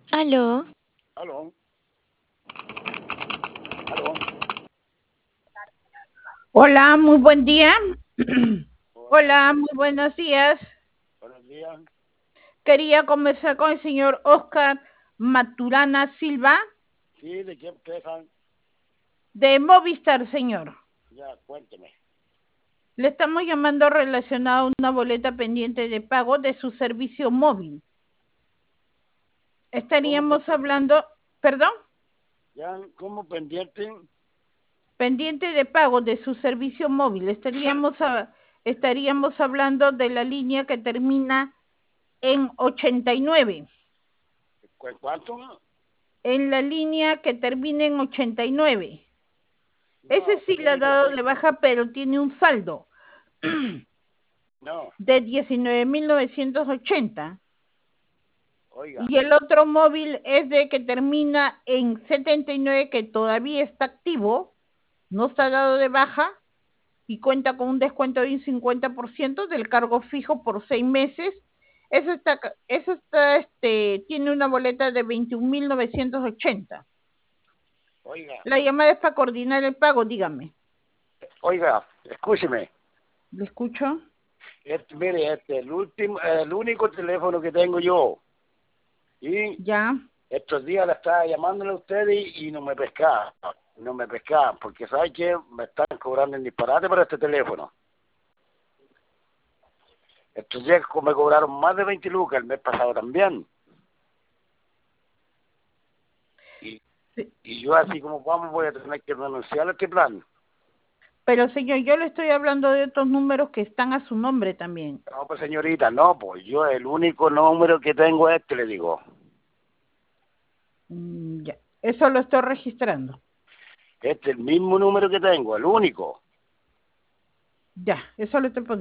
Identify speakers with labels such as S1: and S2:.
S1: Aló,
S2: Aló, aló,
S3: Hola, muy buen día.
S2: hola,
S3: Hola, muy buenos días.
S2: buenos días.
S3: Quería conversar con el señor Oscar Maturana Silva
S2: Sí, ¿de quién quejan?
S3: de Movistar, señor.
S2: Ya, cuénteme.
S3: Le estamos llamando relacionado a una boleta pendiente de pago de su servicio móvil.
S2: ¿Cómo,
S3: Estaríamos hablando, perdón,
S2: ya, cómo pendiente?
S3: pendiente de pago de su servicio móvil. Estaríamos hablando de la línea que termina en 89.
S2: ¿Cuánto?
S3: En la línea que termina en 89. Ese
S2: No,
S3: sí le ha
S2: mire,
S3: dado de baja, pero tiene un saldo
S2: no,
S3: de 19.980.
S2: oiga,
S3: Y el otro móvil es de que termina en 79, que todavía está activo, no está dado de baja y cuenta con un descuento de un 50% del cargo fijo por 6 meses. Tiene una boleta de 21.980.
S2: oiga,
S3: La llamada es para coordinar el pago, dígame.
S2: oiga, escúcheme.
S3: ¿Le escucho?
S2: Mire, el único teléfono que tengo yo. Y
S3: Ya.
S2: estos días le estaba llamándole a ustedes y no me pescaban. No me pescaban, porque ¿sabe qué? Me están cobrando el disparate por este teléfono. Estos días me cobraron más de 20 lucas el mes pasado también. Y,
S3: Sí.
S2: y yo así como vamos voy a tener que renunciar a este plan.
S3: Pero señor, yo le estoy hablando de otros números que están a su nombre también.
S2: No, pues señorita, no, pues yo el único número que tengo es este, le digo.
S3: Ya. Eso lo estoy registrando.
S2: Este es el mismo número que tengo, el único.
S3: Ya, eso lo estoy poniendo.